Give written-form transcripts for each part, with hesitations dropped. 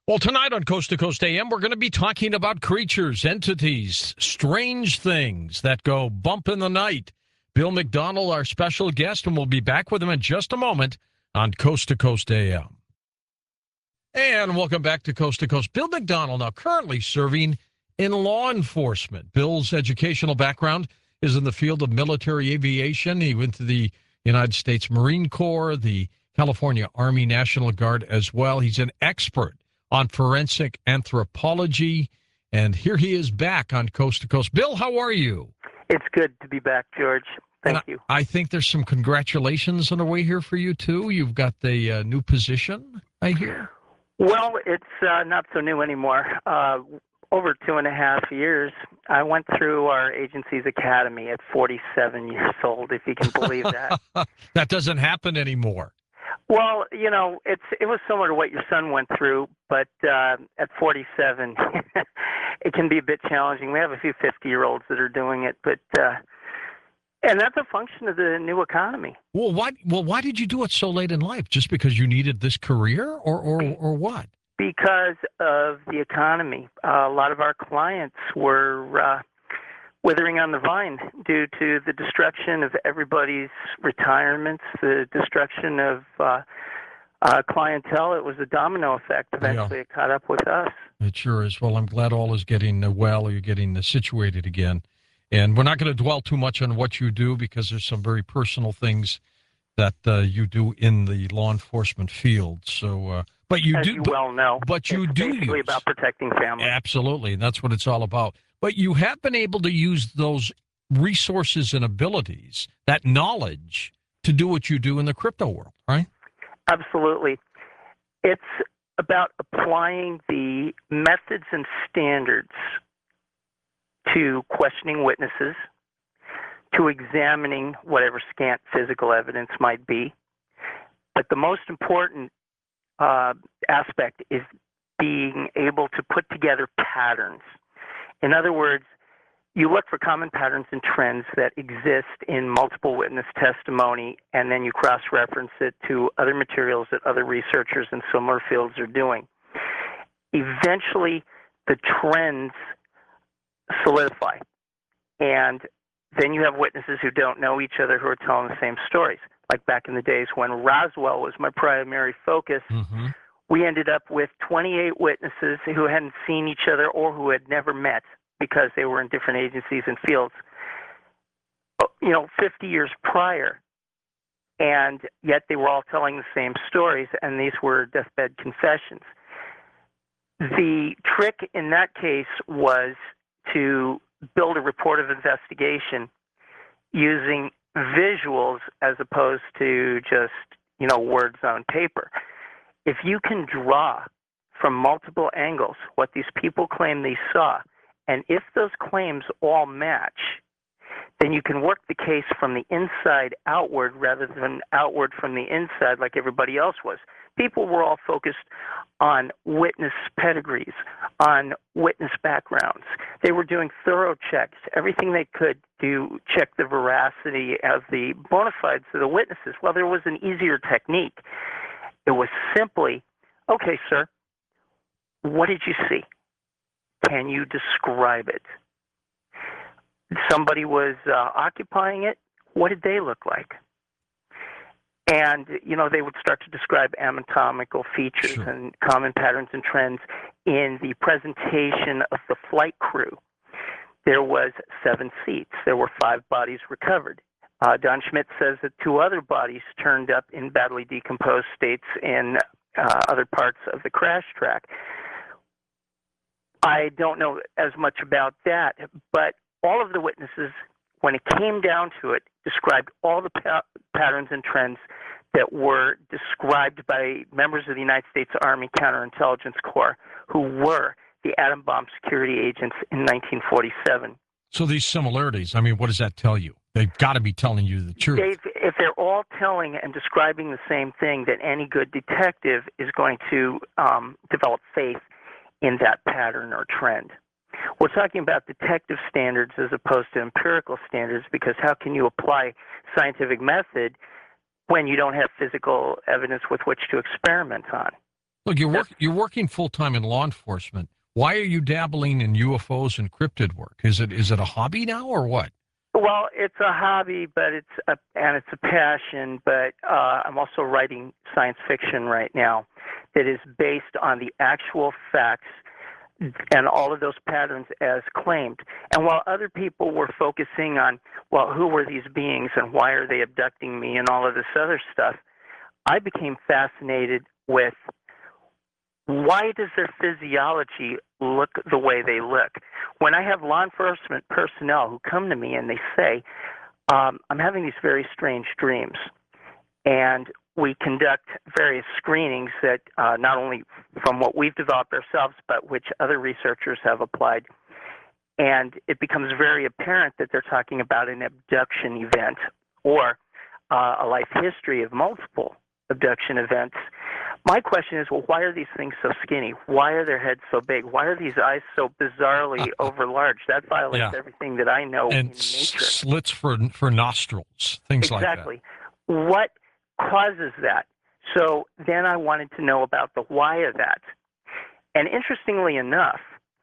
Well, tonight on Coast to Coast AM, we're going to be talking about creatures, entities, strange things that go bump in the night. Bill McDonald, our special guest, and we'll be back with him in just a moment on Coast to Coast AM. And welcome back to Coast. Bill McDonald, now currently serving in law enforcement. Bill's educational background is in the field of military aviation. He went to the United States Marine Corps, the California Army National Guard as well. He's an expert on forensic anthropology, and here he is back on Coast to Coast. Bill, how are you? It's good to be back, George. Thank you. I think there's some congratulations on the way here for you, too. You've got the new position, I hear. Well, it's not so new anymore. Over 2.5 years, I went through our agency's academy at 47 years old, if you can believe that. That doesn't happen anymore. Well, you know, it was similar to what your son went through, but at 47, it can be a bit challenging. We have a few 50-year-olds that are doing it, but and that's a function of the new economy. Well, why did you do it so late in life? Just because you needed this career, or what? Because of the economy. A lot of our clients were withering on the vine due to the destruction of everybody's retirements, the destruction of clientele. It was a domino effect. Eventually, It caught up with us. It sure is. Well, I'm glad all is getting well. You're getting situated again. And we're not going to dwell too much on what you do because there's some very personal things that you do in the law enforcement field. So, but you As do, you well know. But you do basically use about protecting families. Absolutely, and that's what it's all about. But you have been able to use those resources and abilities, that knowledge, to do what you do in the crypto world, right? Absolutely. It's about applying the methods and standards to questioning witnesses, to examining whatever scant physical evidence might be. But the most important aspect is being able to put together patterns. In other words, you look for common patterns and trends that exist in multiple witness testimony, and then you cross-reference it to other materials that other researchers in similar fields are doing. Eventually, the trends solidify, and then you have witnesses who don't know each other who are telling the same stories. Like back in the days when Roswell was my primary focus, we ended up with 28 witnesses who hadn't seen each other or who had never met because they were in different agencies and fields, 50 years prior. And yet they were all telling the same stories, and these were deathbed confessions. The trick in that case was to build a report of investigation using visuals as opposed to just, words on paper. If you can draw from multiple angles what these people claim they saw, and if those claims all match, then you can work the case from the inside outward rather than outward from the inside like everybody else was. People were all focused on witness pedigrees, on witness backgrounds. They were doing thorough checks, everything they could to check the veracity of the bona fides of the witnesses. Well, there was an easier technique. It was simply, okay, sir, what did you see? Can you describe it? Somebody was occupying it. What did they look like? And, they would start to describe anatomical features and common patterns and trends in the presentation of the flight crew. There was 7 seats. There were 5 bodies recovered. Don Schmidt says that 2 other bodies turned up in badly decomposed states in other parts of the crash track. I don't know as much about that, but all of the witnesses, when it came down to it, described all the patterns and trends that were described by members of the United States Army Counterintelligence Corps who were the atom bomb security agents in 1947. So these similarities, what does that tell you? They've got to be telling you the truth. Dave, if they're all telling and describing the same thing, then any good detective is going to develop faith in that pattern or trend. We're talking about detective standards as opposed to empirical standards, because how can you apply scientific method when you don't have physical evidence with which to experiment on? Look, you're working full time in law enforcement. Why are you dabbling in UFOs and cryptid work? Is it a hobby now or what? Well, it's a hobby, but it's a passion. But I'm also writing science fiction right now that is based on the actual facts and all of those patterns as claimed. And while other people were focusing on, well, who were these beings and why are they abducting me and all of this other stuff, I became fascinated with why does their physiology look the way they look? When I have law enforcement personnel who come to me and they say, I'm having these very strange dreams, and we conduct various screenings that not only from what we've developed ourselves, but which other researchers have applied. And it becomes very apparent that they're talking about an abduction event or a life history of multiple abduction events. My question is, well, why are these things so skinny? Why are their heads so big? Why are these eyes so bizarrely overlarge? That violates everything that I know in nature. Slits for nostrils, things like that. Exactly. What causes that? So then I wanted to know about the why of that. And interestingly enough,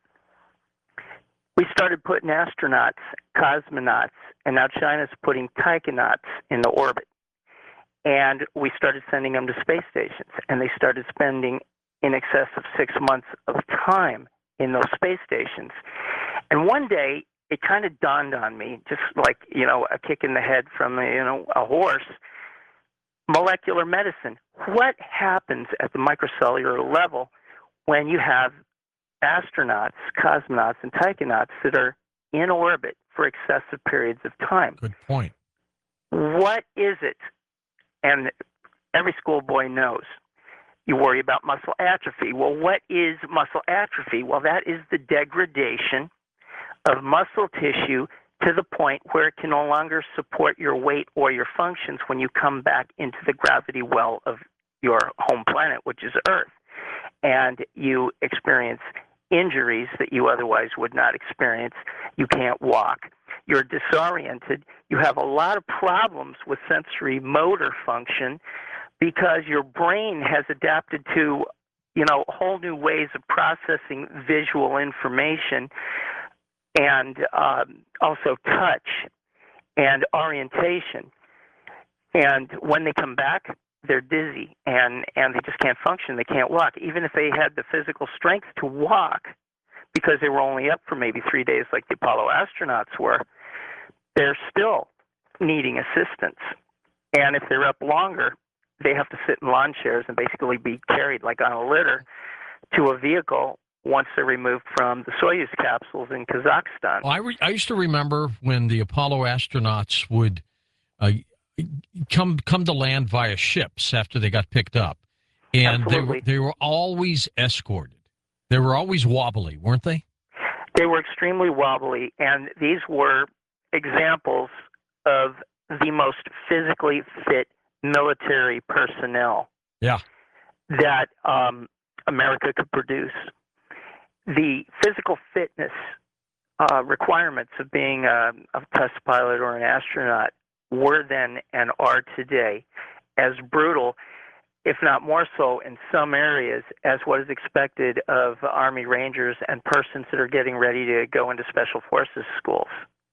we started putting astronauts, cosmonauts, and now China's putting taikonauts into orbit. And we started sending them to space stations, and they started spending in excess of 6 months of time in those space stations. And one day, it kind of dawned on me, just like, a kick in the head from, a horse, molecular medicine. What happens at the microcellular level when you have astronauts, cosmonauts, and taikonauts that are in orbit for excessive periods of time? Good point. What is it? And every schoolboy knows. You worry about muscle atrophy. Well, what is muscle atrophy? Well, that is the degradation of muscle tissue to the point where it can no longer support your weight or your functions when you come back into the gravity well of your home planet, which is Earth. And you experience injuries that you otherwise would not experience. You can't walk. You're disoriented. You have a lot of problems with sensory motor function because your brain has adapted to, whole new ways of processing visual information and also touch and orientation. And when they come back, they're dizzy and they just can't function. They can't walk. Even if they had the physical strength to walk, because they were only up for maybe 3 days like the Apollo astronauts were, they're still needing assistance. And if they're up longer, they have to sit in lawn chairs and basically be carried like on a litter to a vehicle once they're removed from the Soyuz capsules in Kazakhstan. Well, I used to remember when the Apollo astronauts would come to land via ships after they got picked up, and they were always escorted. They were always wobbly, weren't they? They were extremely wobbly, and these were examples of the most physically fit military personnel that America could produce. The physical fitness requirements of being a test pilot or an astronaut were then and are today as brutal, if not more so in some areas, as what is expected of Army Rangers and persons that are getting ready to go into Special Forces schools.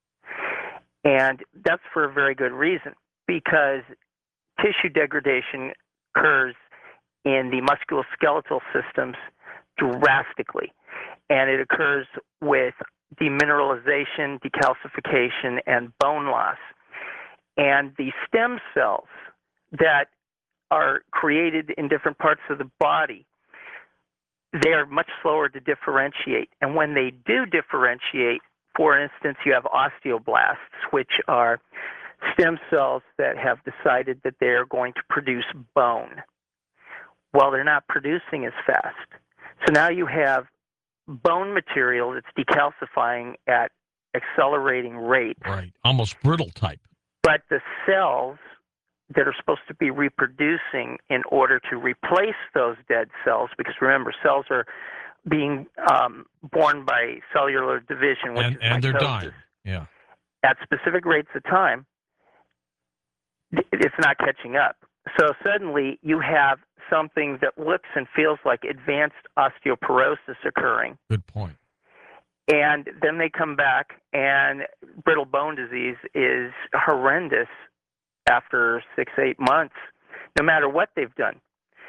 And that's for a very good reason, because tissue degradation occurs in the musculoskeletal systems drastically, and it occurs with demineralization, decalcification, and bone loss. And the stem cells that are created in different parts of the body, they are much slower to differentiate. And when they do differentiate, for instance, you have osteoblasts, which are stem cells that have decided that they're going to produce bone. Well, they're not producing as fast. So now you have bone material that's decalcifying at accelerating rates. Right, almost brittle type. But the cells that are supposed to be reproducing in order to replace those dead cells, because remember, cells are being born by cellular division, which is and they're mitosis. dying. At specific rates of time, it's not catching up. So suddenly you have something that looks and feels like advanced osteoporosis occurring. Good point. And then they come back, and brittle bone disease is horrendous after 6-8 months, no matter what they've done.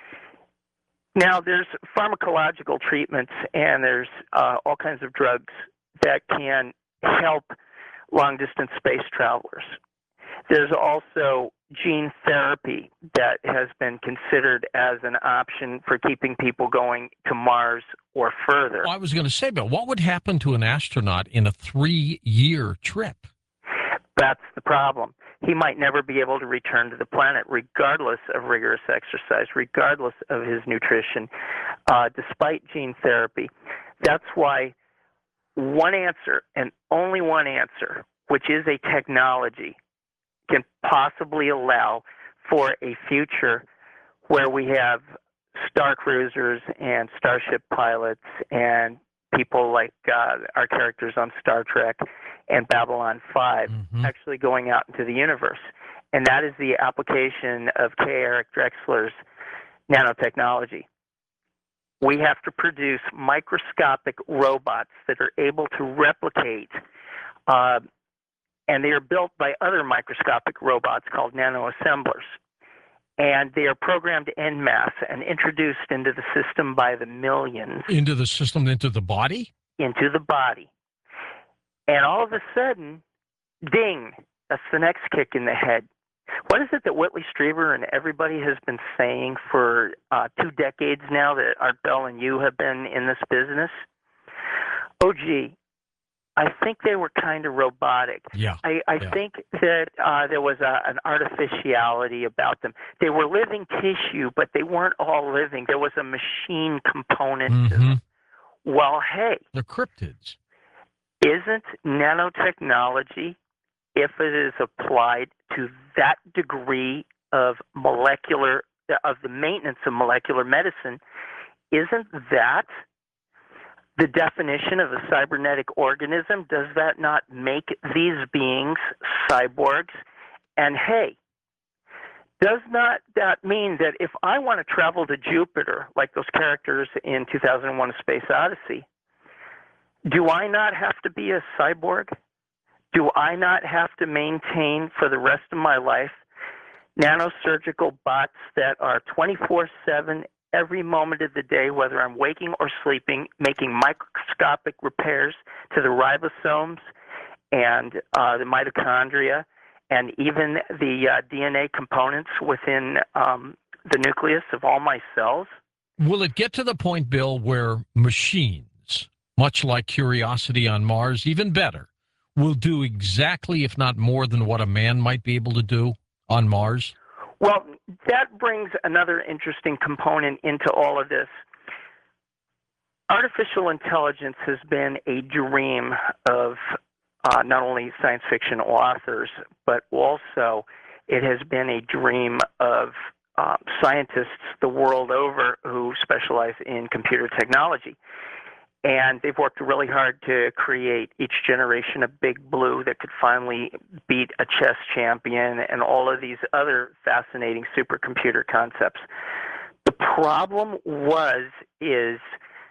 Now, there's pharmacological treatments, and there's all kinds of drugs that can help long-distance space travelers. There's also gene therapy that has been considered as an option for keeping people going to Mars or further. Well, I was going to say, Bill, what would happen to an astronaut in a 3-year trip? That's the problem. He might never be able to return to the planet, regardless of rigorous exercise, regardless of his nutrition, despite gene therapy. That's why one answer, and only one answer, which is a technology, can possibly allow for a future where we have star cruisers and starship pilots and people like our characters on Star Trek and Babylon 5 actually going out into the universe. And that is the application of K. Eric Drexler's nanotechnology. We have to produce microscopic robots that are able to replicate, and they are built by other microscopic robots called nanoassemblers. And they are programmed en masse and introduced into the system by the millions. Into the system, into the body? Into the body. And all of a sudden, ding, that's the next kick in the head. What is it that Whitley Strieber and everybody has been saying for 2 decades now that Art Bell and you have been in this business? Oh, gee, I think they were kind of robotic. Yeah. I think that there was an artificiality about them. They were living tissue, but they weren't all living. There was a machine component to them. Well, hey. They're cryptids. Isn't nanotechnology, if it is applied to that degree of the maintenance of molecular medicine, isn't that the definition of a cybernetic organism? Does that not make these beings cyborgs? And hey, does not that mean that if I want to travel to Jupiter, like those characters in 2001: A Space Odyssey, do I not have to be a cyborg? Do I not have to maintain for the rest of my life nanosurgical bots that are 24/7, every moment of the day, whether I'm waking or sleeping, making microscopic repairs to the ribosomes and the mitochondria and even the DNA components within the nucleus of all my cells? Will it get to the point, Bill, where machines, much like Curiosity on Mars, even better, will do exactly, if not more than what a man might be able to do on Mars? Well, that brings another interesting component into all of this. Artificial intelligence has been a dream of not only science fiction authors, but also it has been a dream of scientists the world over who specialize in computer technology. And they've worked really hard to create each generation a Big Blue that could finally beat a chess champion and all of these other fascinating supercomputer concepts. The problem is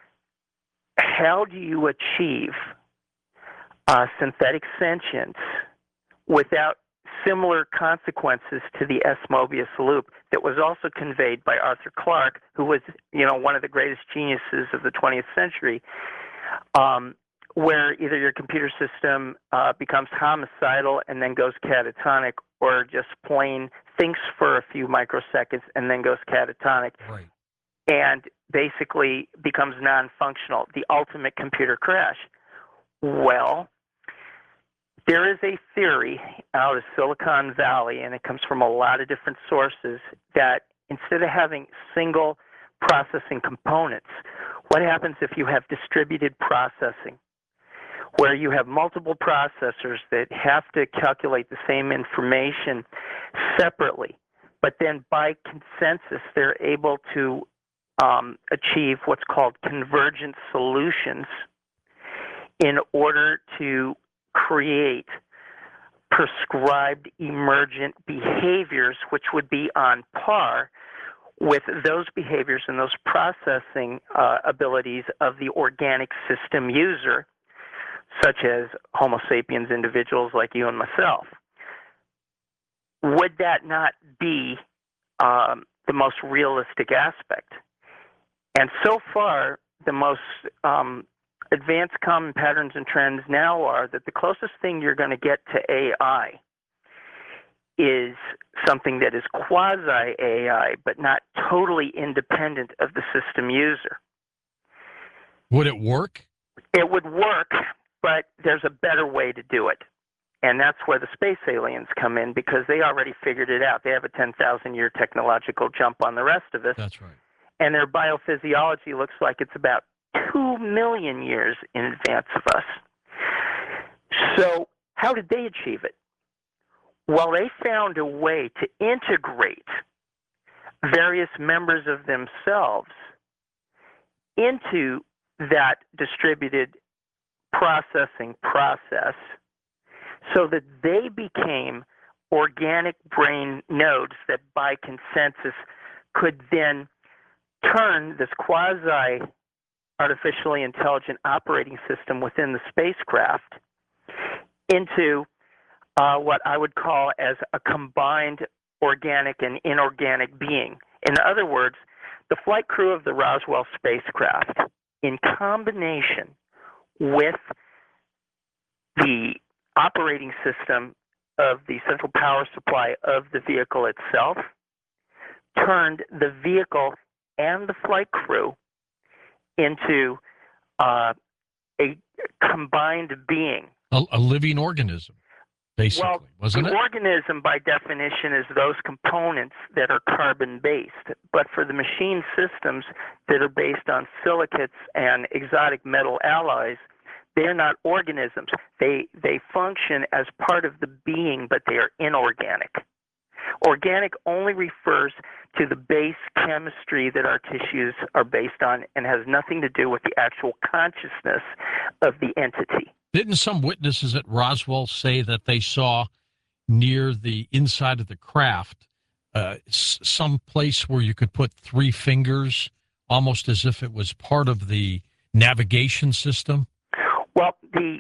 how do you achieve synthetic sentience without similar consequences to the S. Mobius loop that was also conveyed by Arthur Clarke, who was, one of the greatest geniuses of the 20th century, where either your computer system becomes homicidal and then goes catatonic, or just plain thinks for a few microseconds and then goes catatonic, right, and basically becomes non-functional, the ultimate computer crash. Well, there is a theory out of Silicon Valley, and it comes from a lot of different sources, that instead of having single processing components, what happens if you have distributed processing, where you have multiple processors that have to calculate the same information separately, but then by consensus they're able to achieve what's called convergent solutions in order to create prescribed emergent behaviors, which would be on par with those behaviors and those processing abilities of the organic system user, such as Homo sapiens individuals like you and myself. Would that not be the most realistic aspect? And so far, the most advanced common patterns and trends now are that the closest thing you're going to get to AI is something that is quasi-AI, but not totally independent of the system user. Would it work? It would work, but there's a better way to do it. And that's where the space aliens come in, because they already figured it out. They have a 10,000-year technological jump on the rest of us. That's right. And their biophysiology looks like it's about 2 million years in advance of us. So how did they achieve it? Well, they found a way to integrate various members of themselves into that distributed processing process so that they became organic brain nodes that by consensus could then turn this quasi-artificially intelligent operating system within the spacecraft into what I would call as a combined organic and inorganic being. In other words, the flight crew of the Roswell spacecraft, in combination with the operating system of the central power supply of the vehicle itself, turned the vehicle and the flight crew into a combined being. A living organism, basically, wasn't it? The organism, by definition, is those components that are carbon-based. But for the machine systems that are based on silicates and exotic metal alloys, they're not organisms. They function as part of the being, but they are inorganic. Organic only refers to the base chemistry that our tissues are based on and has nothing to do with the actual consciousness of the entity. Didn't some witnesses at Roswell say that they saw near the inside of the craft some place where you could put 3 fingers, almost as if it was part of the navigation system? Well, the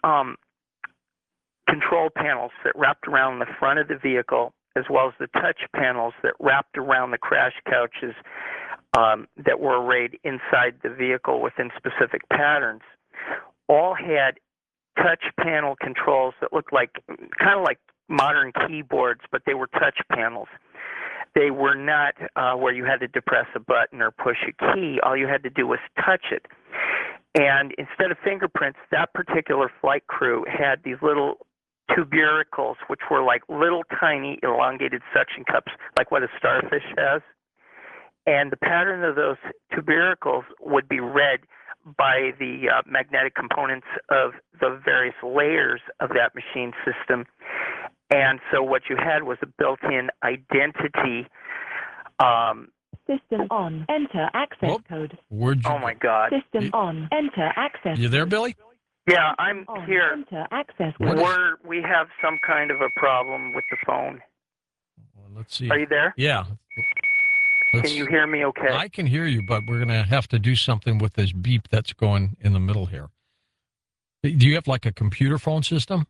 control panels that wrapped around the front of the vehicle, as well as the touch panels that wrapped around the crash couches that were arrayed inside the vehicle within specific patterns, all had touch panel controls that looked like kind of like modern keyboards, but they were touch panels. They were not where you had to depress a button or push a key. All you had to do was touch it. And instead of fingerprints, that particular flight crew had these little tubercles, which were like little tiny elongated suction cups, like what a starfish has. And the pattern of those tubercles would be read by the magnetic components of the various layers of that machine system. And so what you had was a built-in identity. System on. Enter access code. Oh, my God. System on. Enter access. You there, Billy? Yeah, I'm here. Enter access code. We have some kind of a problem with the phone. Well, let's see. Are you there? Yeah. Can you hear me okay? I can hear you, but we're going to have to do something with this beep that's going in the middle here. Do you have like a computer phone system?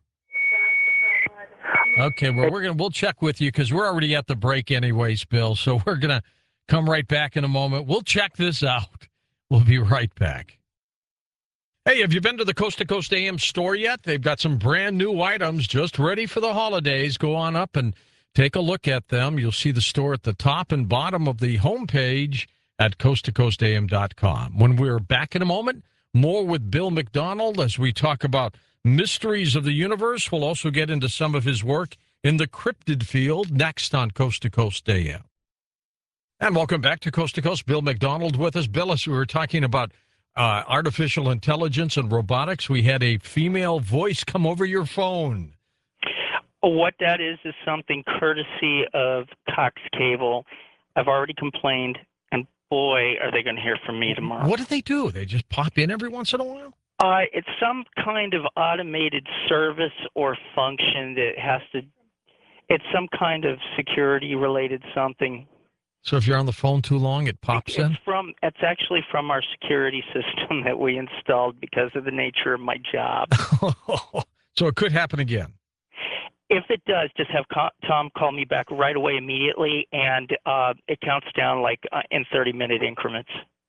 Okay, well, we'll check with you because we're already at the break anyways, Bill. So we're going to come right back in a moment. We'll check this out. We'll be right back. Hey, have you been to the Coast to Coast AM store yet? They've got some brand new items just ready for the holidays. Go on up and take a look at them. You'll see the store at the top and bottom of the homepage at coasttocoastam.com. When we're back in a moment, more with Bill McDonald as we talk about mysteries of the universe. We'll also get into some of his work in the cryptid field next on Coast to Coast AM. And welcome back to Coast. Bill McDonald with us. Bill, as we were talking about artificial intelligence and robotics, we had a female voice come over your phone. What that is something courtesy of Cox Cable. I've already complained, and boy, are they going to hear from me tomorrow. What do? They just pop in every once in a while? It's some kind of automated service or function that has to. It's some kind of security-related something. So if you're on the phone too long, it pops in? It's actually from our security system that we installed because of the nature of my job. So it could happen again. If it does, just have Tom call me back right away immediately, and it counts down like in 30-minute increments.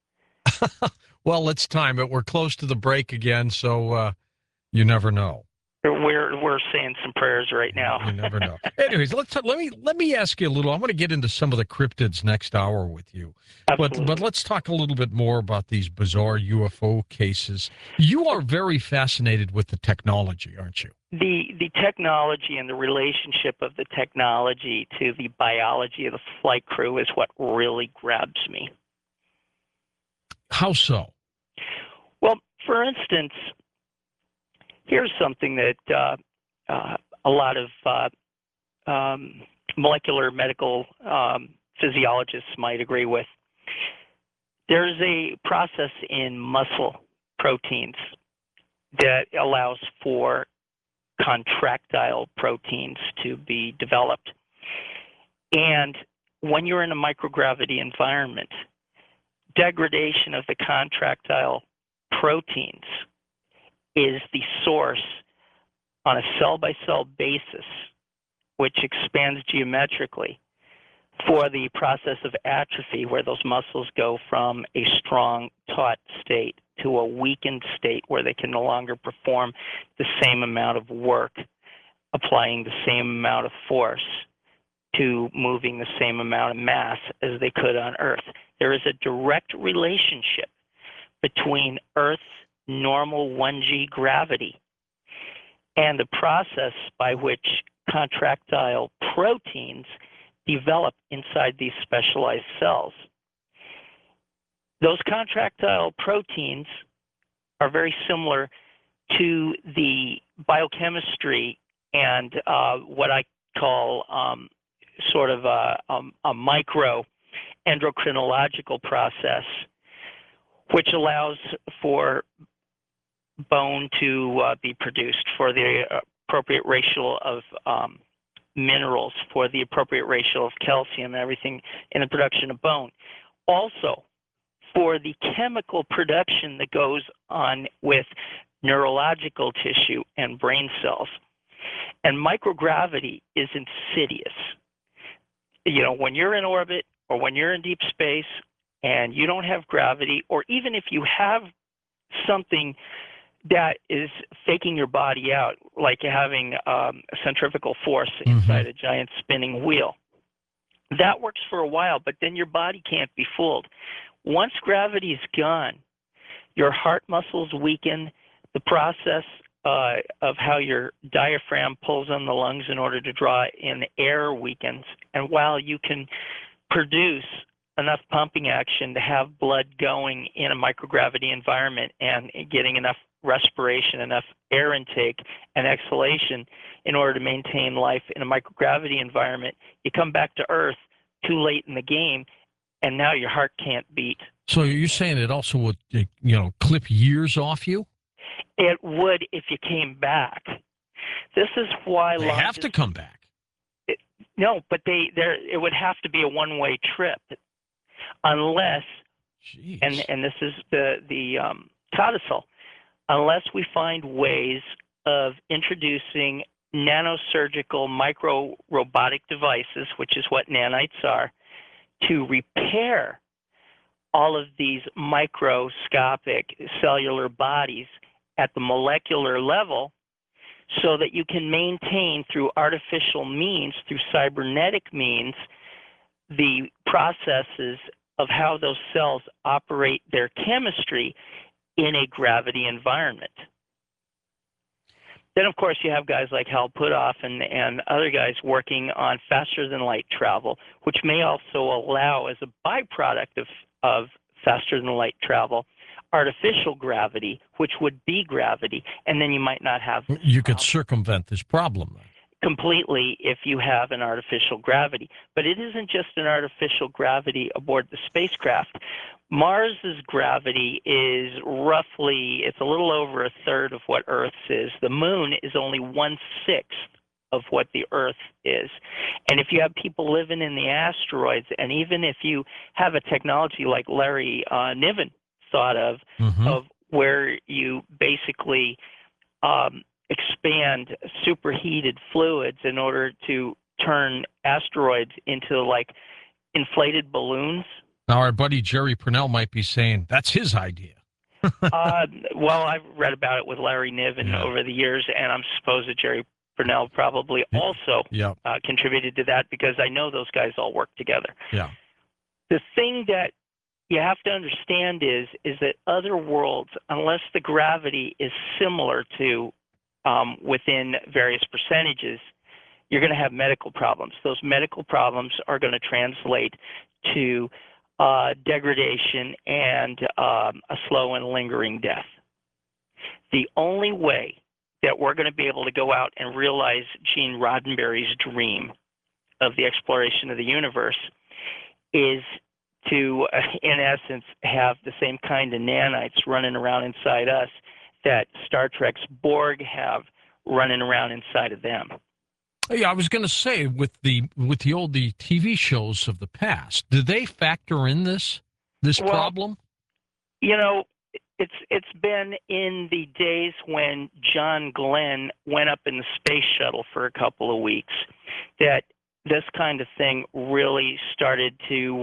Well, let's time it. We're close to the break again, so you never know. We're saying some prayers right now. You never know. Anyways, let me ask you a little. I want to get into some of the cryptids next hour with you. Absolutely. But let's talk a little bit more about these bizarre UFO cases. You are very fascinated with the technology, aren't you? The technology and the relationship of the technology to the biology of the flight crew is what really grabs me. How so? Well, for instance, here's something that a lot of molecular medical physiologists might agree with. There's a process in muscle proteins that allows for contractile proteins to be developed. And when you're in a microgravity environment, degradation of the contractile proteins is the source on a cell-by-cell basis, which expands geometrically, for the process of atrophy, where those muscles go from a strong, taut state to a weakened state where they can no longer perform the same amount of work, applying the same amount of force to moving the same amount of mass as they could on Earth. There is a direct relationship between Earth's normal 1G gravity and the process by which contractile proteins develop inside these specialized cells. Those contractile proteins are very similar to the biochemistry and what I call sort of a micro endocrinological process, which allows for bone to be produced, for the appropriate ratio of minerals, for the appropriate ratio of calcium and everything in the production of bone. Also, for the chemical production that goes on with neurological tissue and brain cells. And microgravity is insidious. You know, when you're in orbit or when you're in deep space and you don't have gravity, or even if you have something that is faking your body out, like having a centrifugal force inside a giant spinning wheel. That works for a while, but then your body can't be fooled. Once gravity is gone, your heart muscles weaken, the process of how your diaphragm pulls on the lungs in order to draw in air weakens, and while you can produce enough pumping action to have blood going in a microgravity environment and getting enough respiration, enough air intake and exhalation in order to maintain life in a microgravity environment, you come back to Earth too late in the game, and now your heart can't beat. So you're saying it also would, clip years off you? It would if you came back. This is why they have to come back. No, but it would have to be a one-way trip, unless, and this is the codicil, unless we find ways of introducing nanosurgical micro-robotic devices, which is what nanites are, to repair all of these microscopic cellular bodies at the molecular level, so that you can maintain through artificial means, through cybernetic means, the processes of how those cells operate their chemistry in a gravity environment. Then, of course, you have guys like Hal Puthoff and other guys working on faster-than-light travel, which may also allow, as a byproduct of faster-than-light travel, artificial gravity, which would be gravity, and then you might not have this You could circumvent this problem then. completely if you have an artificial gravity. But it isn't just an artificial gravity aboard the spacecraft. Mars's gravity is roughly, it's a little over a third of what Earth's is. The moon is only 1/6 of what the Earth is. And if you have people living in the asteroids, and even if you have a technology like Larry Niven thought of where you basically expand superheated fluids in order to turn asteroids into like inflated balloons. Now, our buddy Jerry Purnell might be saying that's his idea. Well, I've read about it with Larry Niven over the years, and I'm supposed that Jerry Purnell probably also contributed to that, because I know those guys all work together. Yeah. The thing that you have to understand is that other worlds, unless the gravity is similar to within various percentages, you're going to have medical problems. Those medical problems are going to translate to degradation and a slow and lingering death. The only way that we're going to be able to go out and realize Gene Roddenberry's dream of the exploration of the universe is to, in essence, have the same kind of nanites running around inside us that Star Trek's Borg have running around inside of them. Yeah, I was going to say, with the TV shows of the past, do they factor in this problem? You know, it's been in the days when John Glenn went up in the space shuttle for a couple of weeks that this kind of thing really started to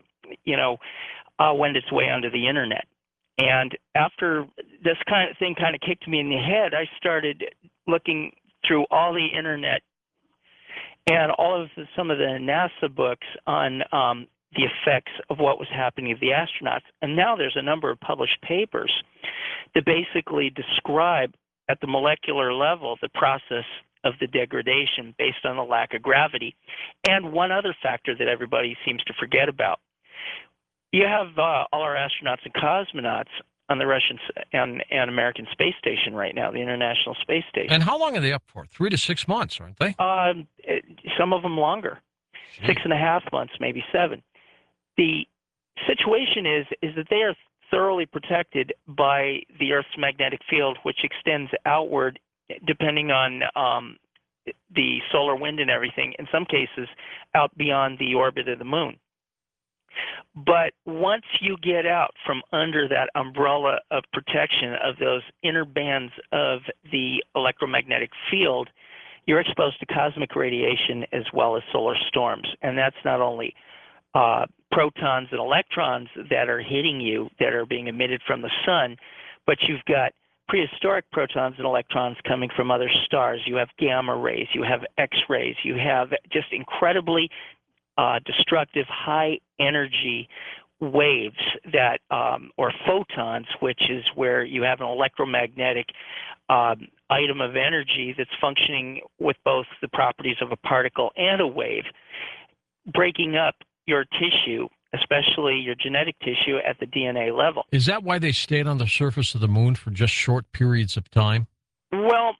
wend its way onto the internet. And after this kind of thing kind of kicked me in the head, I started looking through all the internet and some of the NASA books on the effects of what was happening to the astronauts. And now there's a number of published papers that basically describe at the molecular level the process of the degradation based on the lack of gravity. And one other factor that everybody seems to forget about. You have all our astronauts and cosmonauts on the Russian and American space station right now, the International Space Station. And how long are they up for? 3 to 6 months, aren't they? Some of them longer, 6.5 months, maybe 7. The situation is that they are thoroughly protected by the Earth's magnetic field, which extends outward depending on the solar wind and everything, in some cases out beyond the orbit of the moon. But once you get out from under that umbrella of protection of those inner bands of the electromagnetic field, you're exposed to cosmic radiation as well as solar storms. And that's not only protons and electrons that are hitting you, that are being emitted from the sun, but you've got prehistoric protons and electrons coming from other stars. You have gamma rays, you have X-rays, you have just incredibly destructive high energy waves that or photons, which is where you have an electromagnetic item of energy that's functioning with both the properties of a particle and a wave, breaking up your tissue, especially your genetic tissue at the DNA level. Is that why they stayed on the surface of the moon for just short periods of time? Well,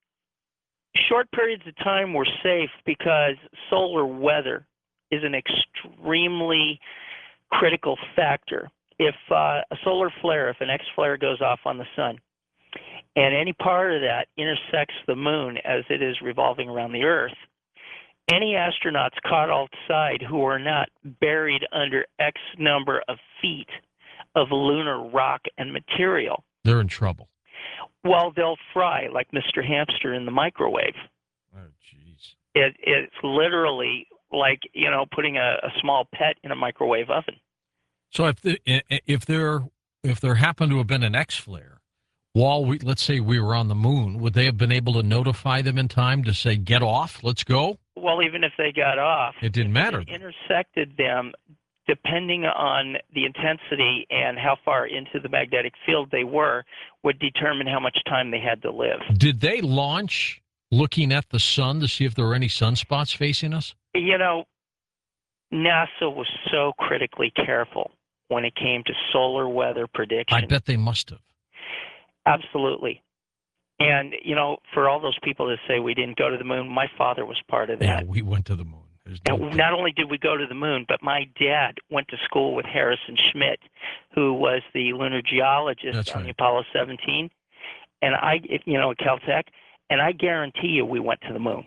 short periods of time were safe because solar weather is an extremely critical factor. If a solar flare, if an X flare goes off on the sun, and any part of that intersects the moon as it is revolving around the Earth, any astronauts caught outside who are not buried under X number of feet of lunar rock and material, they're in trouble. Well, they'll fry like Mr. Hamster in the microwave. Oh, jeez. It's literally like, putting a small pet in a microwave oven. So if there happened to have been an X flare, let's say we were on the moon, would they have been able to notify them in time to say, get off, let's go? Well, even if they got off, it didn't matter. It intersected them, depending on the intensity and how far into the magnetic field they were, would determine how much time they had to live. Did they launch looking at the sun to see if there were any sunspots facing us? NASA was so critically careful when it came to solar weather prediction. I bet they must have. Absolutely. And, for all those people that say we didn't go to the moon, my father was part of that. Yeah, we went to the moon. And not only did we go to the moon, but my dad went to school with Harrison Schmitt, who was the lunar geologist on the Apollo 17, and at Caltech, and I guarantee you we went to the moon.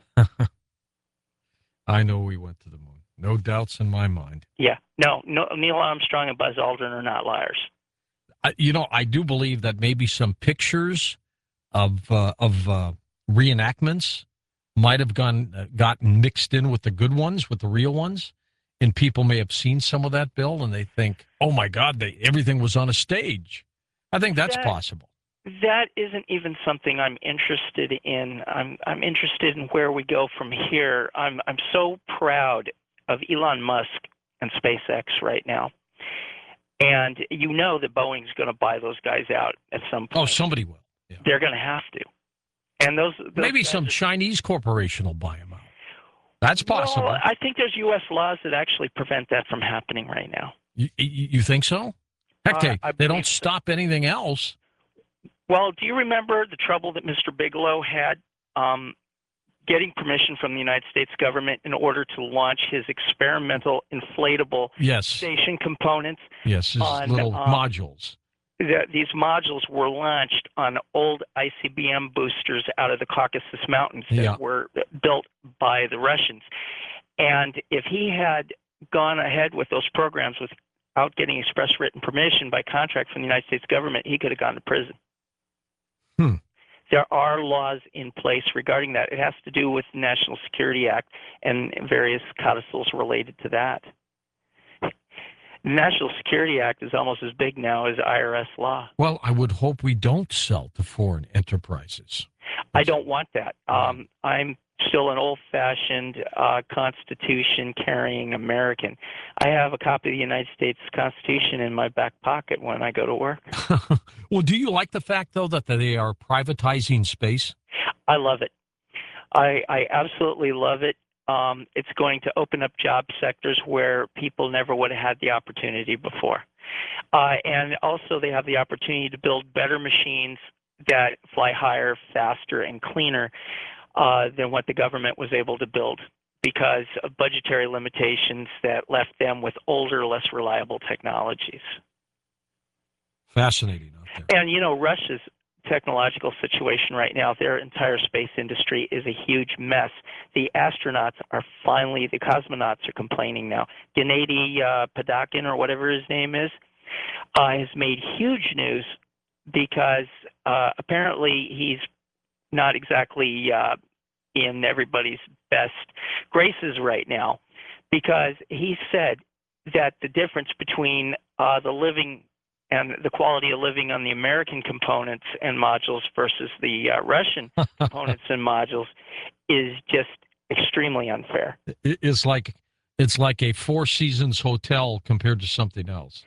I know we went to the moon. No doubts in my mind. Yeah. No, Neil Armstrong and Buzz Aldrin are not liars. I do believe that maybe some pictures of reenactments might have gotten mixed in with the good ones, with the real ones, and people may have seen some of that, Bill, and they think, "Oh my God, everything was on a stage." I think that's possible. That isn't even something I'm interested in. I'm interested in where we go from here. I'm so proud of Elon Musk and SpaceX right now, and that Boeing's going to buy those guys out at some point. Oh, somebody will. Yeah. They're going to have to. And those maybe some Chinese corporation will buy them out. That's possible. Well, I think there's U.S. laws that actually prevent that from happening right now. You think so? Heck, they don't stop anything else. Well, do you remember the trouble that Mr. Bigelow had getting permission from the United States government in order to launch his experimental inflatable station components? Yes, his little modules. These modules were launched on old ICBM boosters out of the Caucasus Mountains that were built by the Russians. And if he had gone ahead with those programs without getting express written permission by contract from the United States government, he could have gone to prison. There are laws in place regarding that. It has to do with the National Security Act and various codicils related to that. The National Security Act is almost as big now as IRS law. Well, I would hope we don't sell to foreign enterprises. I don't want that. I'm still an old-fashioned Constitution-carrying American. I have a copy of the United States Constitution in my back pocket when I go to work. Well, do you like the fact, though, that they are privatizing space? I love it. I absolutely love it. It's going to open up job sectors where people never would have had the opportunity before. And also they have the opportunity to build better machines that fly higher, faster, and cleaner than what the government was able to build because of budgetary limitations that left them with older, less reliable technologies. Fascinating out there. And, Russia's technological situation right now, their entire space industry is a huge mess. The astronauts are the cosmonauts are complaining now. Gennady Padukhin, or whatever his name is, has made huge news because apparently he's not exactly in everybody's best graces right now because he said that the difference between the living and the quality of living on the American components and modules versus the Russian components and modules is just extremely unfair. It's like a Four Seasons hotel compared to something else.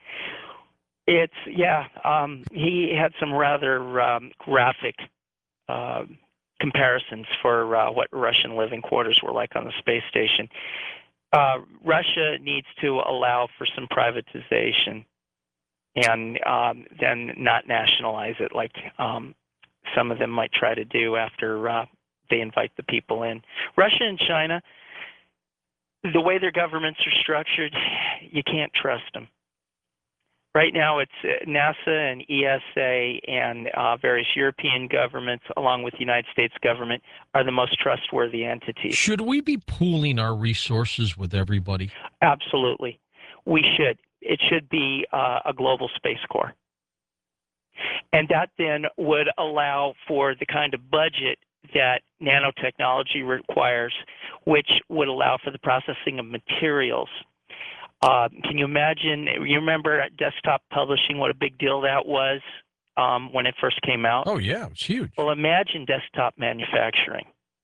He had some rather graphic comparisons for what Russian living quarters were like on the space station. Russia needs to allow for some privatization and then not nationalize it like some of them might try to do after they invite the people in. Russia and China, the way their governments are structured, you can't trust them. Right now it's NASA and ESA and various European governments, along with the United States government, are the most trustworthy entities. Should we be pooling our resources with everybody? Absolutely. We should. It should be a global space corps. And that then would allow for the kind of budget that nanotechnology requires, which would allow for the processing of materials. Can you imagine, you remember desktop publishing, what a big deal that was when it first came out? Oh, yeah, it was huge. Well, imagine desktop manufacturing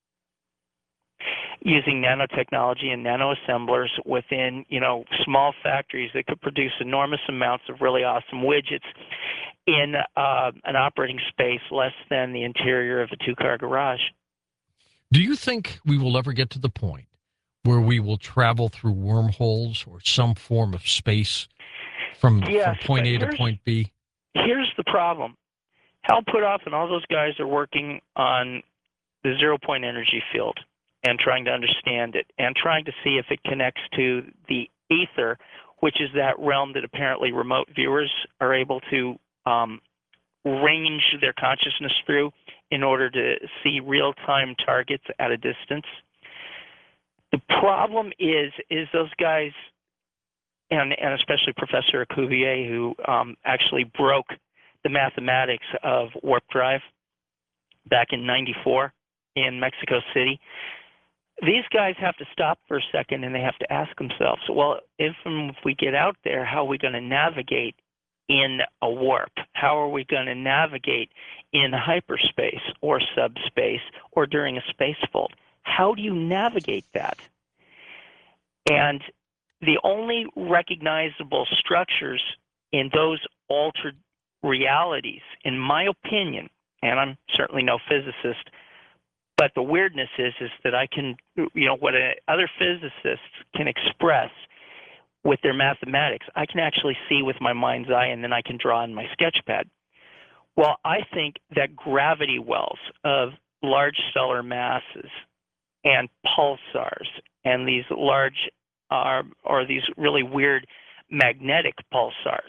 using nanotechnology and nanoassemblers within, small factories that could produce enormous amounts of really awesome widgets in an operating space less than the interior of a two-car garage. Do you think we will ever get to the point where we will travel through wormholes or some form of space from point A to point B? Here's the problem. Hal Puthoff and all those guys are working on the zero-point energy field and trying to understand it and trying to see if it connects to the ether, which is that realm that apparently remote viewers are able to range their consciousness through in order to see real-time targets at a distance. The problem is those guys, and especially Professor Cuvier, who actually broke the mathematics of warp drive back in '94 in Mexico City. These guys have to stop for a second and they have to ask themselves, well, if we get out there, how are we going to navigate in a warp? How are we going to navigate in hyperspace or subspace or during a space fold? How do you navigate that? And the only recognizable structures in those altered realities, in my opinion, and I'm certainly no physicist, but the weirdness is that I can, what other physicists can express with their mathematics, I can actually see with my mind's eye, and then I can draw on my sketch pad. Well, I think that gravity wells of large stellar masses and pulsars and these large or these really weird magnetic pulsars,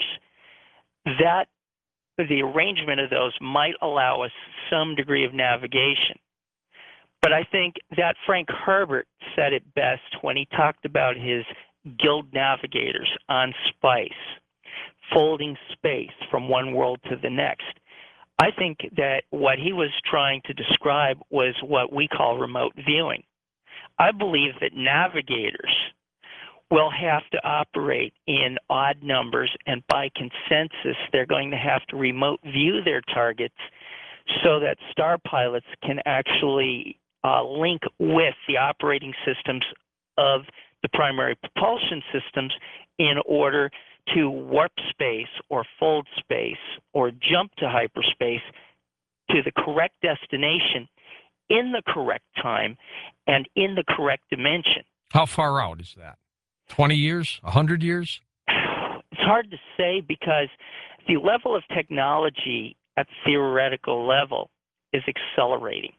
that the arrangement of those might allow us some degree of navigation. But I think that Frank Herbert said it best when he talked about his guild navigators on Spice, folding space from one world to the next. I think that what he was trying to describe was what we call remote viewing. I believe that navigators will have to operate in odd numbers, and by consensus, they're going to have to remote view their targets so that star pilots can actually link with the operating systems of the primary propulsion systems in order to warp space or fold space or jump to hyperspace to the correct destination in the correct time and in the correct dimension. How far out is that? 20 years? 100 years? It's hard to say because the level of technology at theoretical level is accelerating.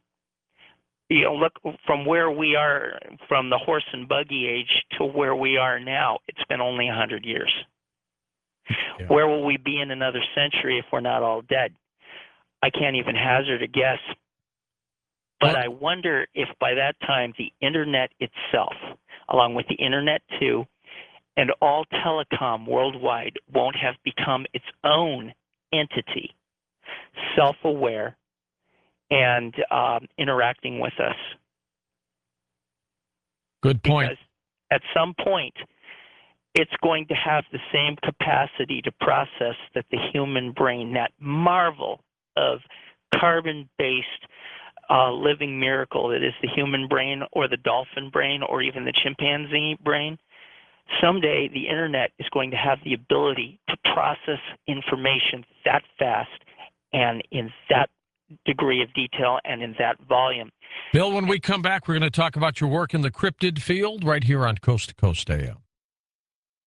Look from where we are, from the horse and buggy age to where we are now, it's been only 100 years. Yeah. Where will we be in another century if we're not all dead? I can't even hazard a guess. But I wonder if by that time the internet itself, along with the internet too, and all telecom worldwide won't have become its own entity, self-aware, and interacting with us. Good point. Because at some point, it's going to have the same capacity to process that the human brain, that marvel of carbon-based living miracle that is the human brain or the dolphin brain or even the chimpanzee brain, someday the internet is going to have the ability to process information that fast and in that degree of detail and in that volume. Bill, when we come back, we're going to talk about your work in the cryptid field right here on Coast to Coast AM.